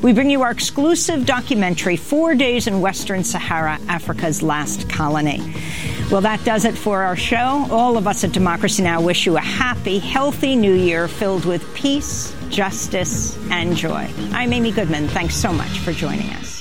we bring you our exclusive documentary, 4 Days in Western Sahara, Africa's Last Colony. Well, that does it for our show. All of us at Democracy Now! Wish you a happy, healthy new year filled with peace, justice, and joy. I'm Amy Goodman. Thanks so much for joining us.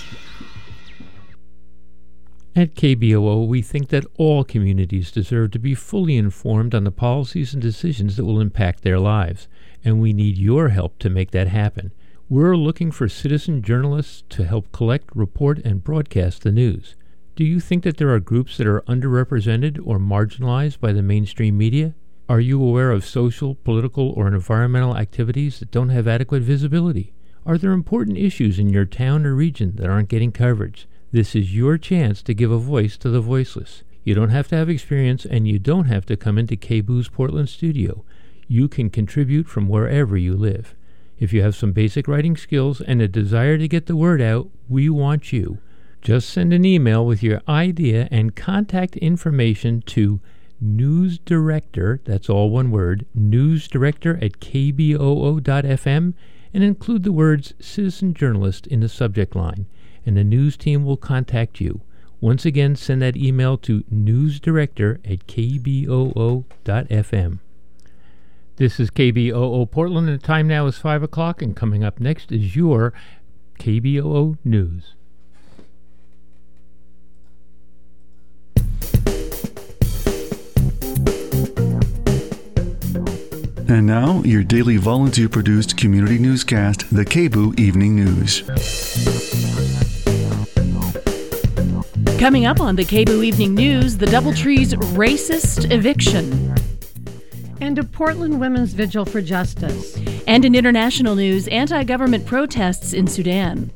At KBOO, we think that all communities deserve to be fully informed on the policies and decisions that will impact their lives, and we need your help to make that happen. We're looking for citizen journalists to help collect, report, and broadcast the news. Do you think that there are groups that are underrepresented or marginalized by the mainstream media? Are you aware of social, political, or environmental activities that don't have adequate visibility? Are there important issues in your town or region that aren't getting coverage? This is your chance to give a voice to the voiceless. You don't have to have experience, and you don't have to come into KBOO's Portland studio. You can contribute from wherever you live. If you have some basic writing skills and a desire to get the word out, we want you. Just send an email with your idea and contact information to newsdirector, that's all one word, newsdirector@kboo.fm, and include the words citizen journalist in the subject line, and the news team will contact you. Once again, send that email to newsdirector@kboo.fm. This is KBOO Portland, and the time now is 5 o'clock, and coming up next is your KBOO News. And now, your daily volunteer-produced community newscast, the KBOO Evening News. Coming up on the KBOO Evening News, the Doubletree's racist eviction. And a Portland Women's Vigil for Justice. And in international news, anti-government protests in Sudan.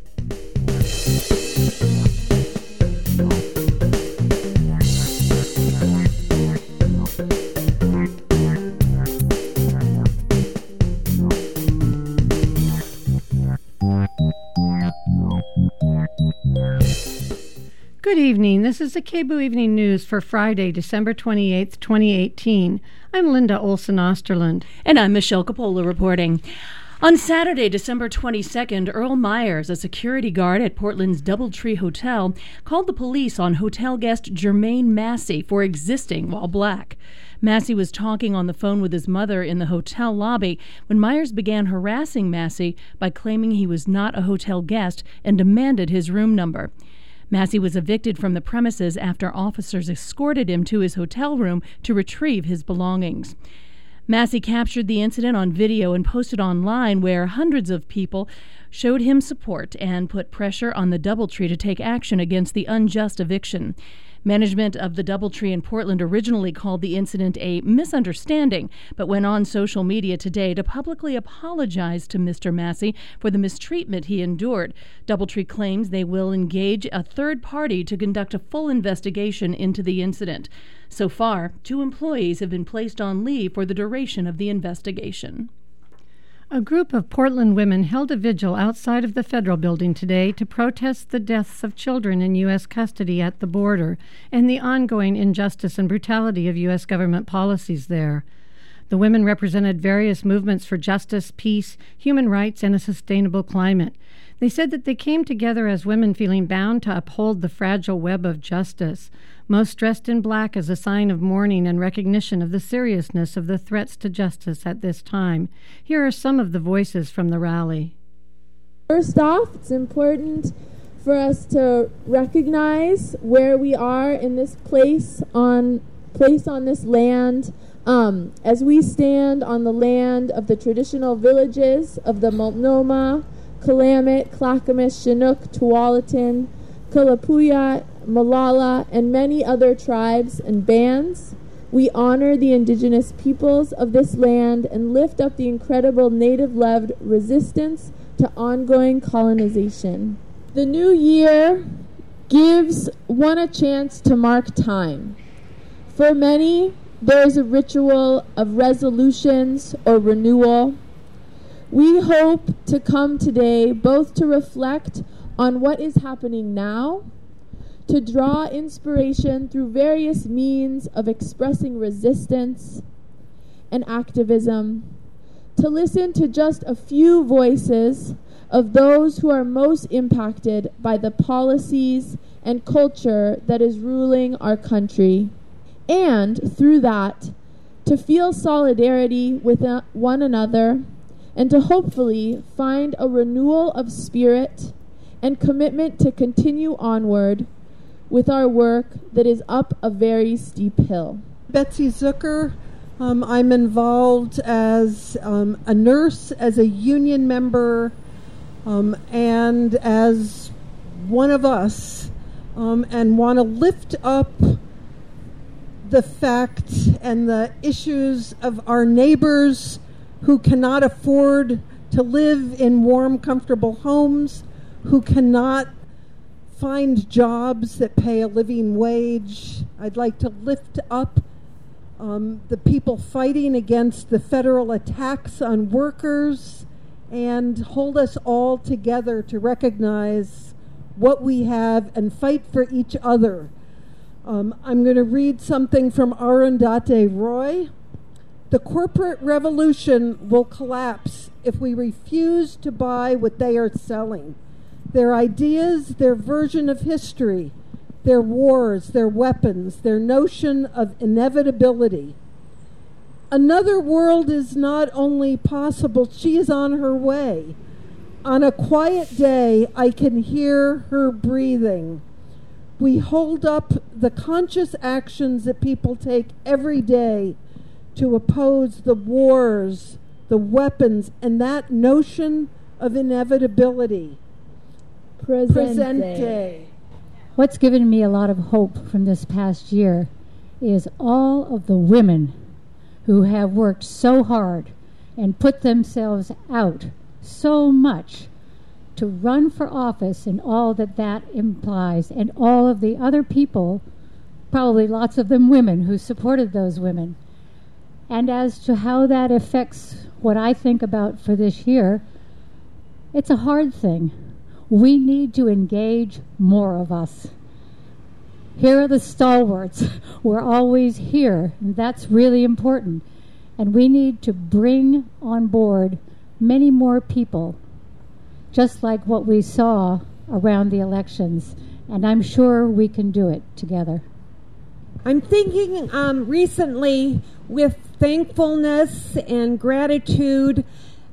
Good evening. This is the KBOO Evening News for Friday, December 28th, 2018. I'm Linda Olson-Osterland. And I'm Michelle Coppola reporting. On Saturday, December 22nd, Earl Myers, a security guard at Portland's Doubletree Hotel, called the police on hotel guest Jermaine Massey for existing while black. Massey was talking on the phone with his mother in the hotel lobby when Myers began harassing Massey by claiming he was not a hotel guest and demanded his room number. Massey was evicted from the premises after officers escorted him to his hotel room to retrieve his belongings. Massey captured the incident on video and posted online, where hundreds of people showed him support and put pressure on the Doubletree to take action against the unjust eviction. Management of the Doubletree in Portland originally called the incident a misunderstanding, but went on social media today to publicly apologize to Mr. Massey for the mistreatment he endured. Doubletree claims they will engage a third party to conduct a full investigation into the incident. So far, 2 employees have been placed on leave for the duration of the investigation. A group of Portland women held a vigil outside of the federal building today to protest the deaths of children in U.S. custody at the border and the ongoing injustice and brutality of U.S. government policies there. The women represented various movements for justice, peace, human rights, and a sustainable climate. They said that they came together as women feeling bound to uphold the fragile web of justice, most dressed in black as a sign of mourning and recognition of the seriousness of the threats to justice at this time. Here are some of the voices from the rally. First off, it's important for us to recognize where we are in this place on this land. As we stand on the land of the traditional villages of the Multnomah, Willamette, Clackamas, Chinook, Tualatin, Kalapuya, Malala, and many other tribes and bands, we honor the indigenous peoples of this land and lift up the incredible native-led resistance to ongoing colonization. The new year gives one a chance to mark time. For many, there is a ritual of resolutions or renewal. We hope to come today both to reflect on what is happening now, to draw inspiration through various means of expressing resistance and activism, to listen to just a few voices of those who are most impacted by the policies and culture that is ruling our country. And through that, to feel solidarity with one another and to hopefully find a renewal of spirit and commitment to continue onward with our work that is up a very steep hill. Betsy Zucker. I'm involved as a nurse, as a union member, and as one of us, and want to lift up the fact and the issues of our neighbors who cannot afford to live in warm, comfortable homes, who cannot find jobs that pay a living wage. I'd like to lift up the people fighting against the federal attacks on workers and hold us all together to recognize what we have and fight for each other. I'm going to read something from Arundhati Roy. The corporate revolution will collapse if we refuse to buy what they are selling. Their ideas, their version of history, their wars, their weapons, their notion of inevitability. Another world is not only possible, she is on her way. On a quiet day, I can hear her breathing. We hold up the conscious actions that people take every day to oppose the wars, the weapons, and that notion of inevitability. Presente. What's given me a lot of hope from this past year is all of the women who have worked so hard and put themselves out so much to run for office and all that that implies, and all of the other people, probably lots of them women, who supported those women. And as to how that affects what I think about for this year, it's a hard thing. We need to engage more of us. Here are the stalwarts. We're always here, and that's really important. And we need to bring on board many more people, just like what we saw around the elections. And I'm sure we can do it together. I'm thinking recently with thankfulness and gratitude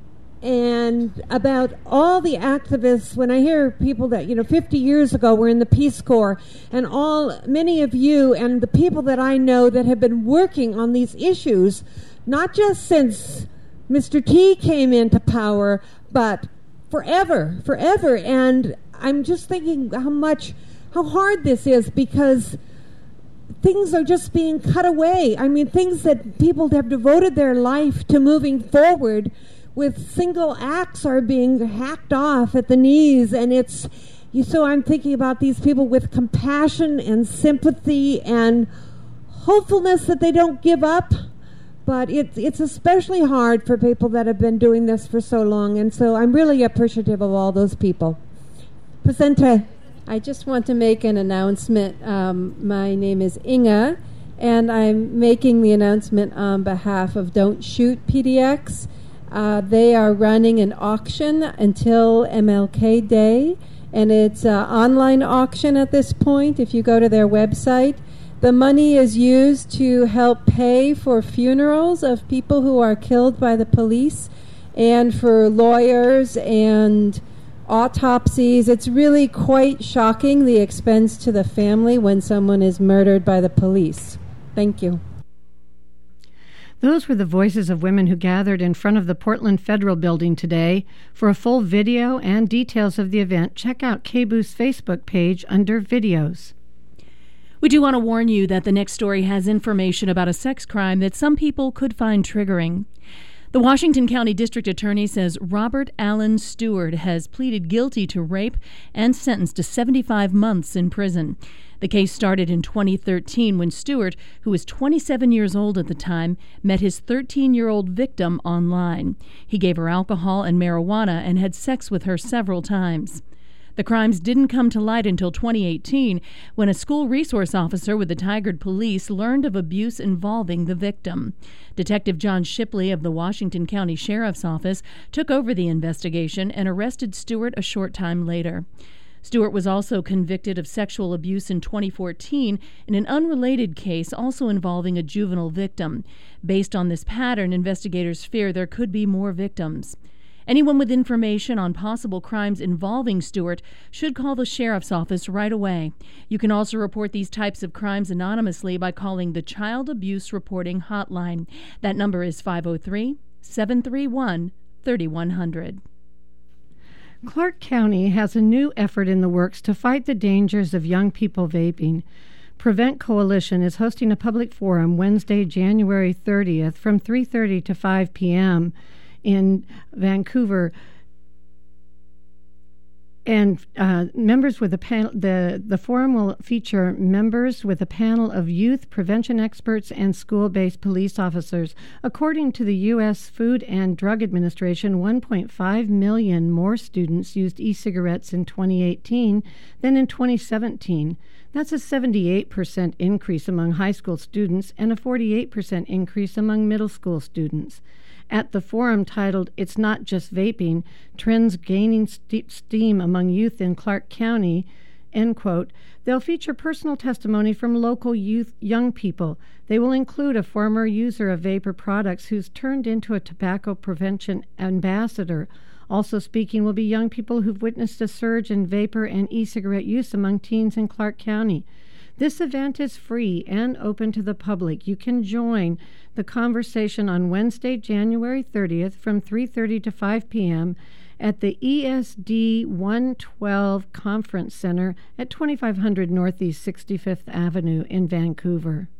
and about all the activists. When I hear people that 50 years ago were in the Peace Corps, and many of you and the people that I know that have been working on these issues, not just since Mr. T came into power, but forever. And I'm just thinking how hard this is, because things are just being cut away. I mean, things that people have devoted their life to moving forward with single acts are being hacked off at the knees. And so I'm thinking about these people with compassion and sympathy and hopefulness that they don't give up. But it's especially hard for people that have been doing this for so long. And so I'm really appreciative of all those people. Presente. I just want to make an announcement. My name is Inga, and I'm making the announcement on behalf of Don't Shoot PDX. They are running an auction until MLK Day, and it's an online auction at this point. If you go to their website, the money is used to help pay for funerals of people who are killed by the police, and for lawyers and autopsies. It's really quite shocking, the expense to the family when someone is murdered by the police. Thank you. Those were the voices of women who gathered in front of the Portland Federal Building today. For a full video and details of the event, check out KBOO's Facebook page under Videos. We do want to warn you that the next story has information about a sex crime that some people could find triggering. The Washington County District Attorney says Robert Allen Stewart has pleaded guilty to rape and sentenced to 75 months in prison. The case started in 2013 when Stewart, who was 27 years old at the time, met his 13-year-old victim online. He gave her alcohol and marijuana and had sex with her several times. The crimes didn't come to light until 2018, when a school resource officer with the Tigard Police learned of abuse involving the victim. Detective John Shipley of the Washington County Sheriff's Office took over the investigation and arrested Stewart a short time later. Stewart was also convicted of sexual abuse in 2014 in an unrelated case also involving a juvenile victim. Based on this pattern, investigators fear there could be more victims. Anyone with information on possible crimes involving Stewart should call the Sheriff's Office right away. You can also report these types of crimes anonymously by calling the Child Abuse Reporting Hotline. That number is 503-731-3100. Clark County has a new effort in the works to fight the dangers of young people vaping. Prevent Coalition is hosting a public forum Wednesday, January 30th from 3:30 to 5 p.m. in Vancouver, and members with a panel. The forum will feature members with a panel of youth prevention experts and school-based police officers. According to the U.S. Food and Drug Administration, 1.5 million more students used e-cigarettes in 2018 than in 2017. That's a 78% increase among high school students and a 48% increase among middle school students. At the forum titled "It's Not Just Vaping, Trends Gaining Steam Among Youth in Clark County," end quote, they'll feature personal testimony from local young people. They will include a former user of vapor products who's turned into a tobacco prevention ambassador. Also speaking will be young people who've witnessed a surge in vapor and e-cigarette use among teens in Clark County. This event is free and open to the public. You can join the conversation on Wednesday, January 30th from 3:30 to 5 p.m. at the ESD 112 Conference Center at 2500 Northeast 65th Avenue in Vancouver.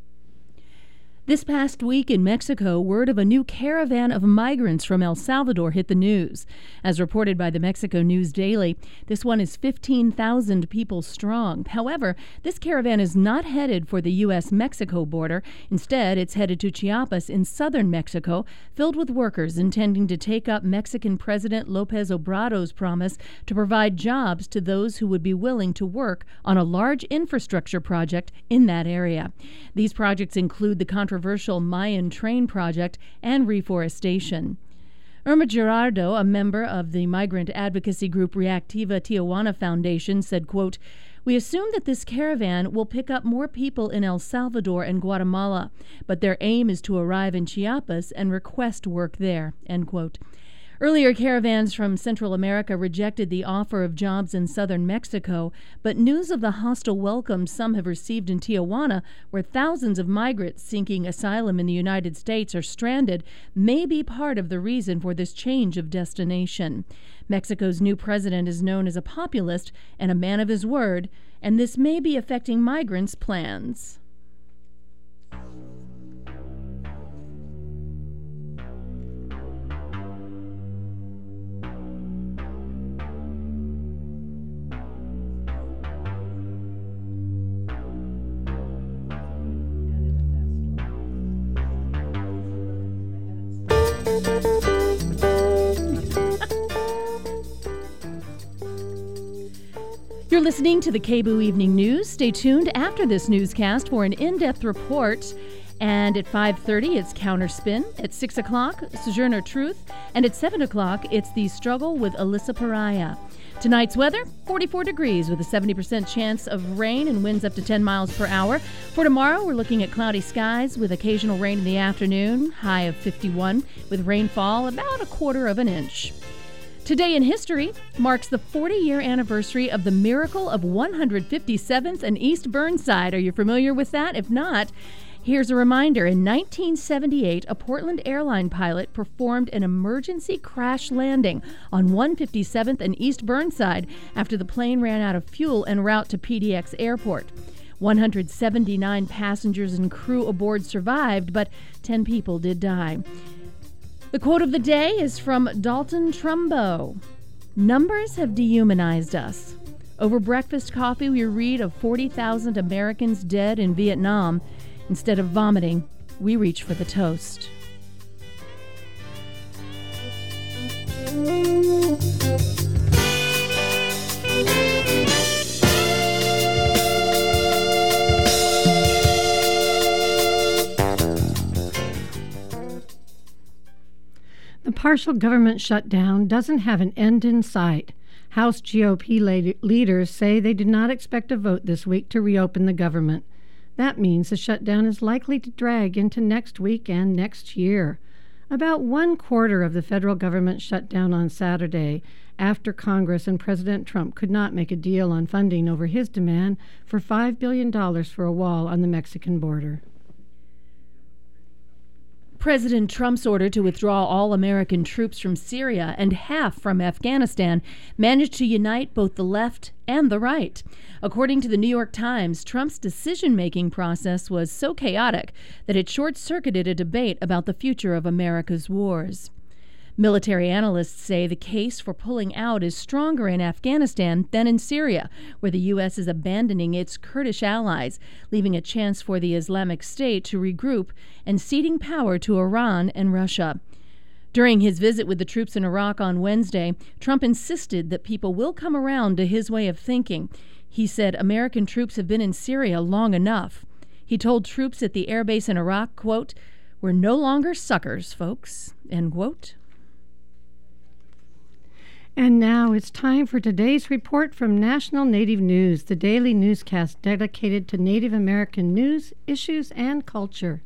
This past week in Mexico, word of a new caravan of migrants from El Salvador hit the news. As reported by the Mexico News Daily, this one is 15,000 people strong. However, this caravan is not headed for the U.S.-Mexico border. Instead, it's headed to Chiapas in southern Mexico, filled with workers intending to take up Mexican President López Obrador's promise to provide jobs to those who would be willing to work on a large infrastructure project in that area. These projects include the controversial Mayan train project and reforestation. Irma Gerardo, a member of the migrant advocacy group Reactiva Tijuana Foundation, said, quote, "We assume that this caravan will pick up more people in El Salvador and Guatemala, but their aim is to arrive in Chiapas and request work there," end quote. Earlier caravans from Central America rejected the offer of jobs in southern Mexico, but news of the hostile welcome some have received in Tijuana, where thousands of migrants seeking asylum in the United States are stranded, may be part of the reason for this change of destination. Mexico's new president is known as a populist and a man of his word, and this may be affecting migrants' plans. You're listening to the KBOO Evening News. Stay tuned after this newscast for an in-depth report. And at 5:30, it's Counterspin. At 6 o'clock, Sojourner Truth. And at 7 o'clock, it's The Struggle with Alyssa Pariah. Tonight's weather, 44 degrees with a 70% chance of rain and winds up to 10 miles per hour. For tomorrow, we're looking at cloudy skies with occasional rain in the afternoon, high of 51, with rainfall about 1/4 inch. Today in history marks the 40-year anniversary of the miracle of 157th and East Burnside. Are you familiar with that? If not, here's a reminder. In 1978, a Portland airline pilot performed an emergency crash landing on 157th and East Burnside after the plane ran out of fuel en route to PDX Airport. 179 passengers and crew aboard survived, but 10 people did die. The quote of the day is from Dalton Trumbo. "Numbers have dehumanized us. Over breakfast coffee, we read of 40,000 Americans dead in Vietnam. Instead of vomiting, we reach for the toast." partial government shutdown doesn't have an end in sight. House GOP leaders say they do not expect a vote this week to reopen the government. That means the shutdown is likely to drag into next week and next year. About 1/4 of the federal government shut down on Saturday after Congress and President Trump could not make a deal on funding over his demand for $5 billion for a wall on the Mexican border. President Trump's order to withdraw all American troops from Syria and half from Afghanistan managed to unite both the left and the right. According to the New York Times, Trump's decision-making process was so chaotic that it short-circuited a debate about the future of America's wars. Military analysts say the case for pulling out is stronger in Afghanistan than in Syria, where the U.S. is abandoning its Kurdish allies, leaving a chance for the Islamic State to regroup and ceding power to Iran and Russia. During his visit with the troops in Iraq on Wednesday, Trump insisted that people will come around to his way of thinking. He said American troops have been in Syria long enough. He told troops at the airbase in Iraq, quote, "We're no longer suckers, folks," end quote. And now it's time for today's report from National Native News, the daily newscast dedicated to Native American news, issues, and culture.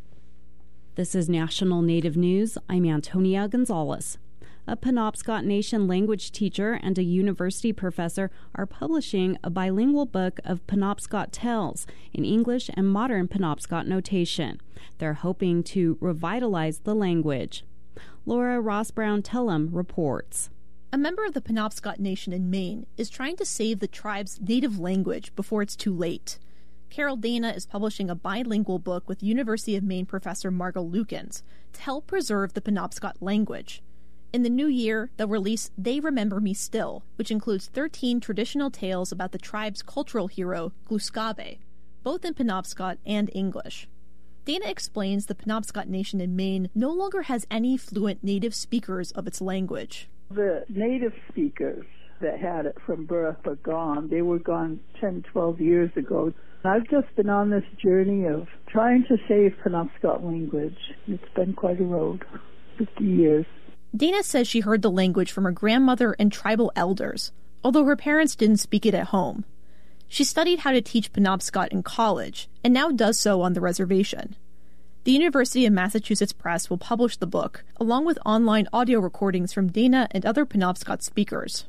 This is National Native News. I'm Antonia Gonzalez. A Penobscot Nation language teacher and a university professor are publishing a bilingual book of Penobscot tales in English and modern Penobscot notation. They're hoping to revitalize the language. Laura Ross-Brown-Tellum reports. A member of the Penobscot Nation in Maine is trying to save the tribe's native language before it's too late. Carol Dana is publishing a bilingual book with University of Maine professor Margot Lukens to help preserve the Penobscot language. In the new year, they'll release They Remember Me Still, which includes 13 traditional tales about the tribe's cultural hero, Gluskabe, both in Penobscot and English. Dana explains the Penobscot Nation in Maine no longer has any fluent native speakers of its language. The native speakers that had it from birth are gone. They were gone 10, 12 years ago. I've just been on this journey of trying to save Penobscot language. It's been quite a road, 50 years. Dana says she heard the language from her grandmother and tribal elders, although her parents didn't speak it at home. She studied how to teach Penobscot in college, and now does so on the reservation. The University of Massachusetts Press will publish the book, along with online audio recordings from Dana and other Penobscot speakers.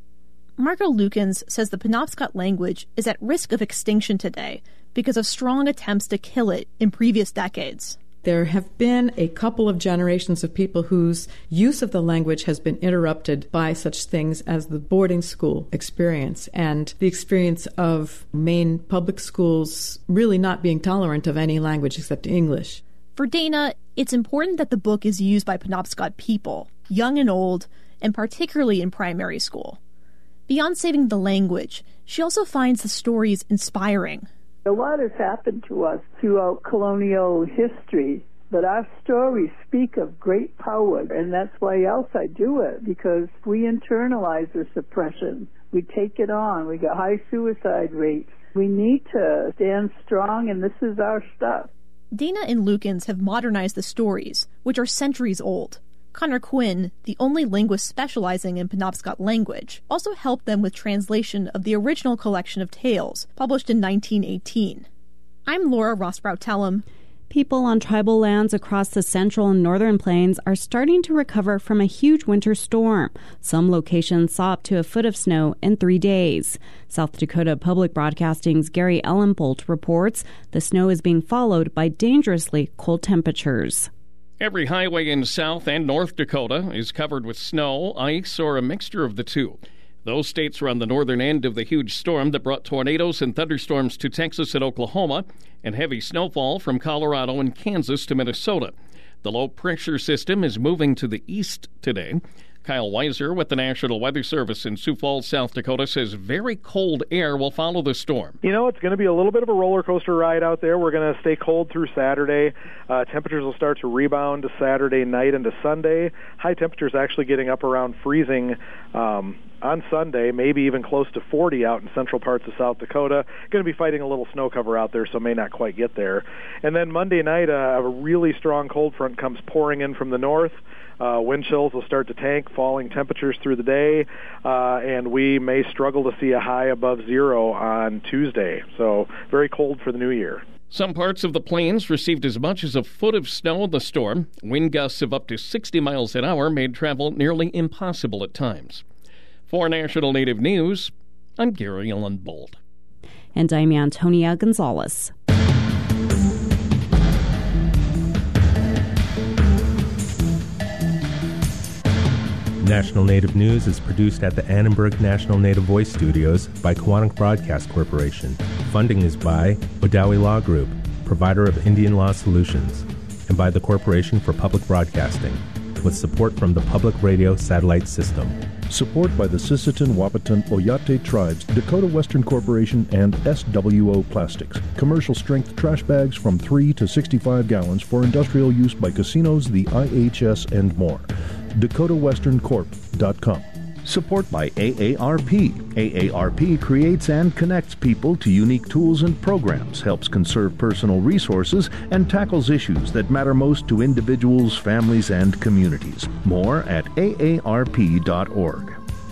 Margot Lukens says the Penobscot language is at risk of extinction today because of strong attempts to kill it in previous decades. There have been a couple of generations of people whose use of the language has been interrupted by such things as the boarding school experience and the experience of Maine public schools really not being tolerant of any language except English. For Dana, it's important that the book is used by Penobscot people, young and old, and particularly in primary school. Beyond saving the language, she also finds the stories inspiring. A lot has happened to us throughout colonial history, but our stories speak of great power, and that's why else I do it, because we internalize the suppression. We take it on. We got high suicide rates. We need to stand strong, and this is our stuff. Dana and Lukens have modernized the stories, which are centuries old. Connor Quinn, the only linguist specializing in Penobscot language, also helped them with translation of the original collection of tales, published in 1918. I'm Laura Ross-Brown-Tellum. People on tribal lands across the central and northern plains are starting to recover from a huge winter storm. Some locations saw up to a foot of snow in 3 days. South Dakota Public Broadcasting's Gary Ellenbolt reports the snow is being followed by dangerously cold temperatures. Every highway in South and North Dakota is covered with snow, ice, or a mixture of the two. Those states are on the northern end of the huge storm that brought tornadoes and thunderstorms to Texas and Oklahoma and heavy snowfall from Colorado and Kansas to Minnesota. The low-pressure system is moving to the east today. Kyle Weiser with the National Weather Service in Sioux Falls, South Dakota, says very cold air will follow the storm. You know, it's going to be a little bit of a roller coaster ride out there. We're going to stay cold through Saturday. Temperatures will start to rebound to Saturday night into Sunday. High temperatures actually getting up around freezing on Sunday, maybe even close to 40 out in central parts of South Dakota. Going to be fighting a little snow cover out there, so may not quite get there. And then Monday night, a really strong cold front comes pouring in from the north. Wind chills will start to tank, falling temperatures through the day, and we may struggle to see a high above zero on Tuesday. So very cold for the new year. Some parts of the plains received as much as a foot of snow in the storm. Wind gusts of up to 60 miles an hour made travel nearly impossible at times. For National Native News, I'm Gary Ellen Bolt. And I'm Antonia Gonzalez. National Native News is produced at the Annenberg National Native Voice Studios by Kawanak Broadcast Corporation. Funding is by Odawi Law Group, provider of Indian law solutions, and by the Corporation for Public Broadcasting, with support from the Public Radio Satellite System. Support by the Sisseton, Wahpeton, Oyate Tribes, Dakota Western Corporation, and SWO Plastics. Commercial strength trash bags from 3 to 65 gallons for industrial use by casinos, the IHS, and more. DakotaWesternCorp.com. Support by AARP. AARP creates and connects people to unique tools and programs, helps conserve personal resources, and tackles issues that matter most to individuals, families, and communities. More at aarp.org.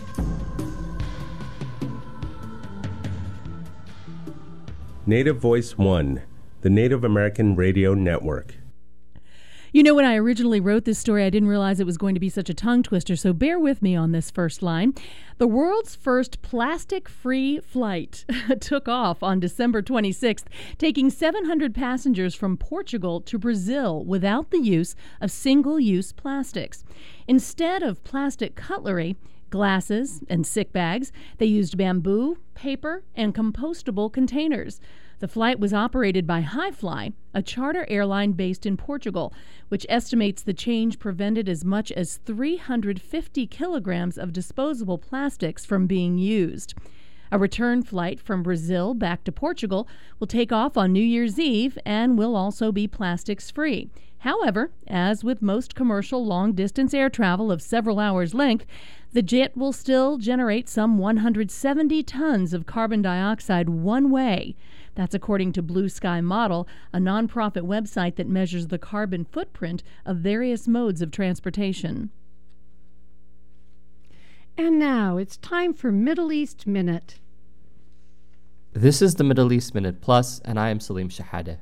Native Voice One, the Native American Radio Network. You know, when I originally wrote this story, I didn't realize it was going to be such a tongue twister, so bear with me on this first line. The world's first plastic-free flight took off on December 26th, taking 700 passengers from Portugal to Brazil without the use of single-use plastics. Instead of plastic cutlery, glasses, and sick bags, they used bamboo, paper, and compostable containers. The flight was operated by Highfly, a charter airline based in Portugal, which estimates the change prevented as much as 350 kilograms of disposable plastics from being used. A return flight from Brazil back to Portugal will take off on New Year's Eve and will also be plastics-free. However, as with most commercial long-distance air travel of several hours' length, the jet will still generate some 170 tons of carbon dioxide one way. That's according to Blue Sky Model, a nonprofit website that measures the carbon footprint of various modes of transportation. And now it's time for Middle East Minute. This is the Middle East Minute Plus, and I am Salim Shahade.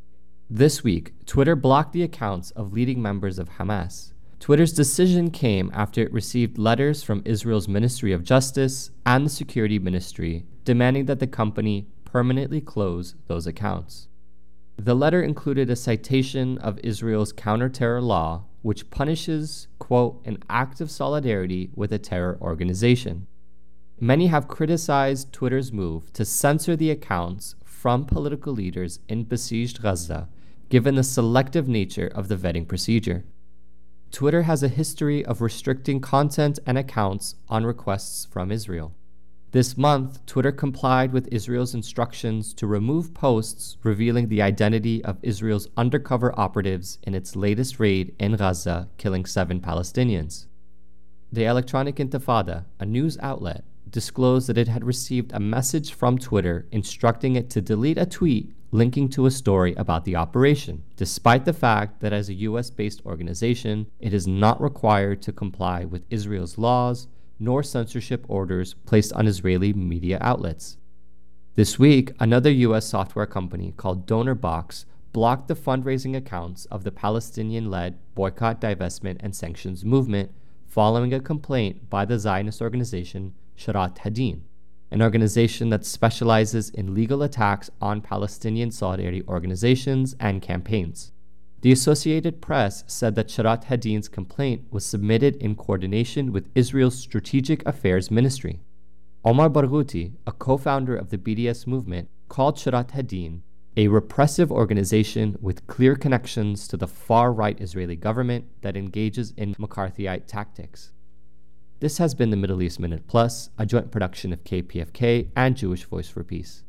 This week, Twitter blocked the accounts of leading members of Hamas. Twitter's decision came after it received letters from Israel's Ministry of Justice and the Security Ministry demanding that the company permanently close those accounts. The letter included a citation of Israel's counter-terror law, which punishes, quote, an act of solidarity with a terror organization. Many have criticized Twitter's move to censor the accounts from political leaders in besieged Gaza, given the selective nature of the vetting procedure. Twitter has a history of restricting content and accounts on requests from Israel. This month, Twitter complied with Israel's instructions to remove posts revealing the identity of Israel's undercover operatives in its latest raid in Gaza, killing 7 Palestinians. The Electronic Intifada, a news outlet, disclosed that it had received a message from Twitter instructing it to delete a tweet linking to a story about the operation, despite the fact that as a U.S.-based organization, it is not required to comply with Israel's laws nor censorship orders placed on Israeli media outlets. This week, another U.S. software company called DonorBox blocked the fundraising accounts of the Palestinian-led Boycott, Divestment, and Sanctions movement following a complaint by the Zionist organization Sharat Hadin, an organization that specializes in legal attacks on Palestinian solidarity organizations and campaigns. The Associated Press said that Sharat Hadin's complaint was submitted in coordination with Israel's Strategic Affairs Ministry. Omar Barghouti, a co-founder of the BDS movement, called Sharat Hadin a repressive organization with clear connections to the far-right Israeli government that engages in McCarthyite tactics. This has been the Middle East Minute Plus, a joint production of KPFK and Jewish Voice for Peace.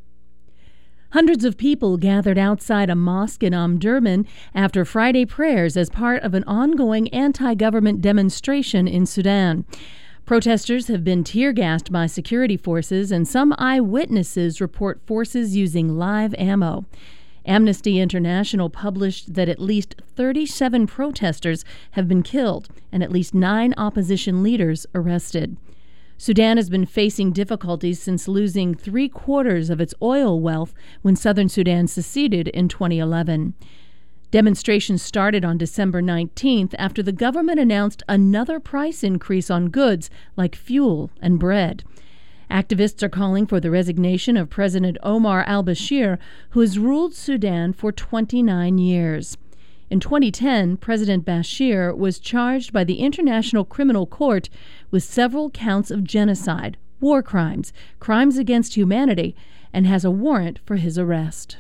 Hundreds of people gathered outside a mosque in Omdurman after Friday prayers as part of an ongoing anti-government demonstration in Sudan. Protesters have been tear-gassed by security forces, and some eyewitnesses report forces using live ammo. Amnesty International published that at least 37 protesters have been killed and at least 9 opposition leaders arrested. Sudan has been facing difficulties since losing 3/4 of its oil wealth when southern Sudan seceded in 2011. Demonstrations started on December 19th after the government announced another price increase on goods like fuel and bread. Activists are calling for the resignation of President Omar al-Bashir, who has ruled Sudan for 29 years. In 2010, President Bashir was charged by the International Criminal Court with several counts of genocide, war crimes, crimes against humanity, and has a warrant for his arrest.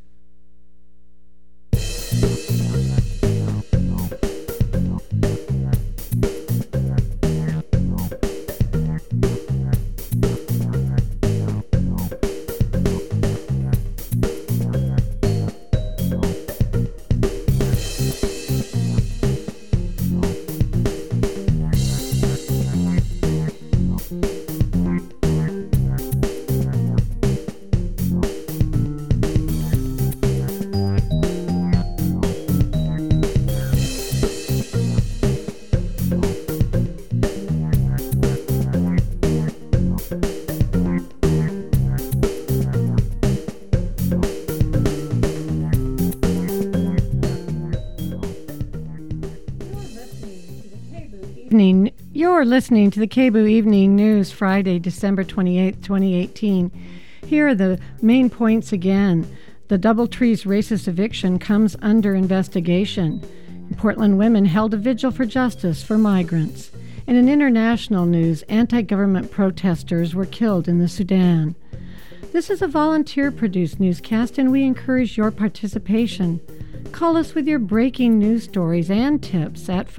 You're listening to the KBOO Evening News, Friday, December 28, 2018. Here are the main points again. The Doubletree's racist eviction comes under investigation. Portland women held a vigil for justice for migrants. And in international news, anti-government protesters were killed in the Sudan. This is a volunteer-produced newscast, and we encourage your participation. Call us with your breaking news stories and tips at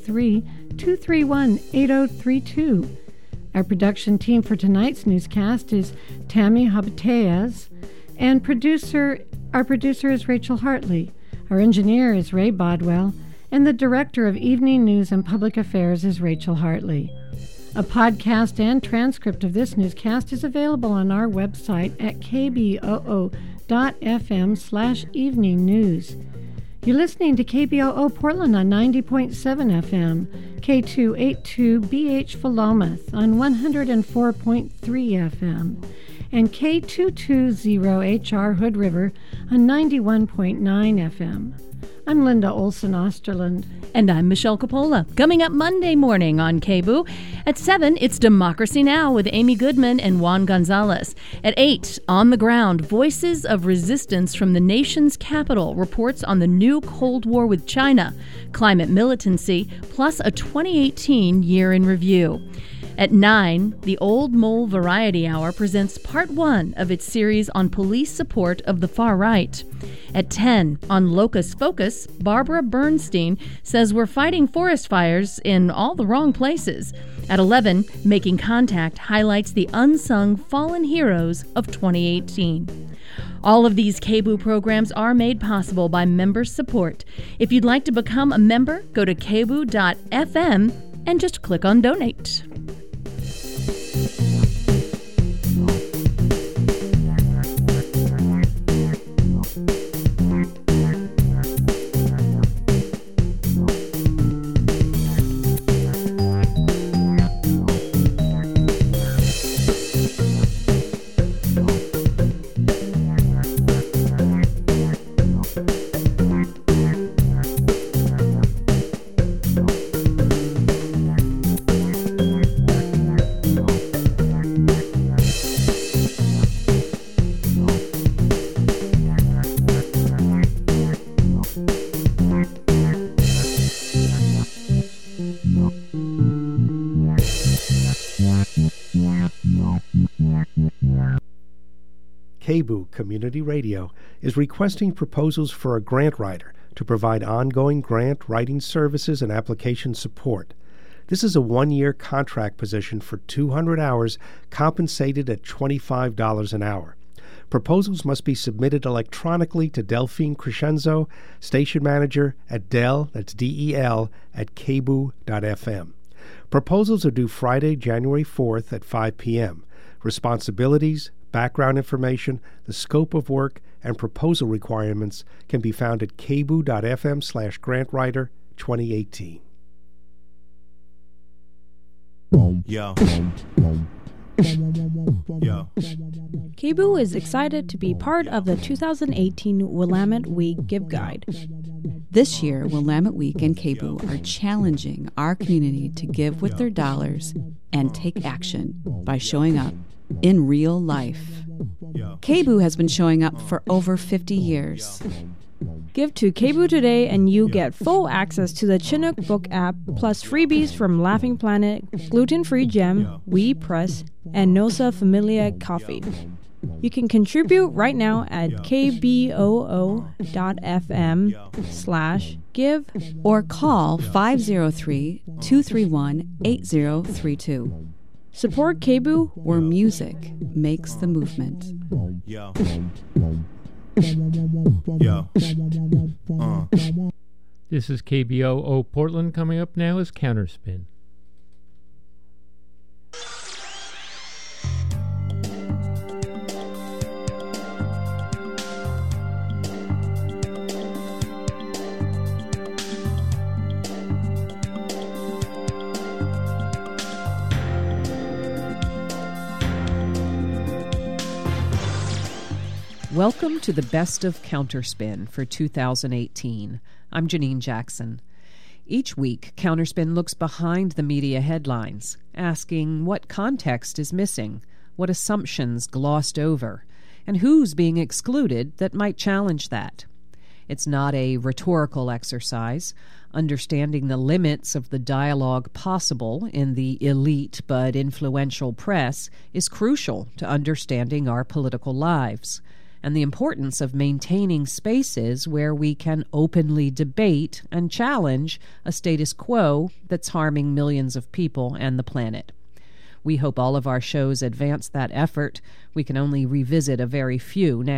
503-231-8032. Our production team for tonight's newscast is Tammy Habateas, and our producer is Rachel Hartley. Our engineer is Ray Bodwell, and the director of Evening News and Public Affairs is Rachel Hartley. A podcast and transcript of this newscast is available on our website at kboo.fm/evening news. You're listening to KBOO Portland on 90.7 FM, K282BH Philomath on 104.3 FM, and K220HR Hood River on 91.9 FM. I'm Linda Olson Osterland. And I'm Michelle Coppola. Coming up Monday morning on KBOO. At 7, it's Democracy Now! With Amy Goodman and Juan Gonzalez. At 8, On the Ground, Voices of Resistance from the Nation's Capital reports on the new Cold War with China, climate militancy, plus a 2018 year in review. At 9, the Old Mole Variety Hour presents part 1 of its series on police support of the far right. At 10, on Locus Focus, Barbara Bernstein says we're fighting forest fires in all the wrong places. At 11, Making Contact highlights the unsung fallen heroes of 2018. All of these KBOO programs are made possible by member support. If you'd like to become a member, go to kboo.fm and just click on Donate. KBOO Community Radio is requesting proposals for a grant writer to provide ongoing grant writing services and application support. This is a one-year contract position for 200 hours, compensated at $25 an hour. Proposals must be submitted electronically to Delphine Crescenzo, station manager at Del, that's DEL, at kboo.fm. Proposals are due Friday, January 4th at 5 p.m. Responsibilities, background information, the scope of work, and proposal requirements can be found at kboo.fm/grantwriter 2018. Yeah. KBOO is excited to be part of the 2018 Willamette Week Give Guide. This year, Willamette Week and KBOO are challenging our community to give with their dollars and take action by showing up in real life. KBOO has been showing up for over 50 years. Give to KBOO today and you get full access to the Chinook Book app, plus freebies from Laughing Planet, Gluten-Free Gem, We Press, and Nosa Familia Coffee. You can contribute right now at kboo.fm/give or call 503-231-8032. Support KBOO, where music makes the movement. This is KBOO Portland. Coming up now is Counterspin. Welcome to the Best of Counterspin for 2018. I'm Janine Jackson. Each week, Counterspin looks behind the media headlines, asking what context is missing, what assumptions glossed over, and who's being excluded that might challenge that. It's not a rhetorical exercise. Understanding the limits of the dialogue possible in the elite but influential press is crucial to understanding our political lives, and the importance of maintaining spaces where we can openly debate and challenge a status quo that's harming millions of people and the planet. We hope all of our shows advance that effort. We can only revisit a very few now.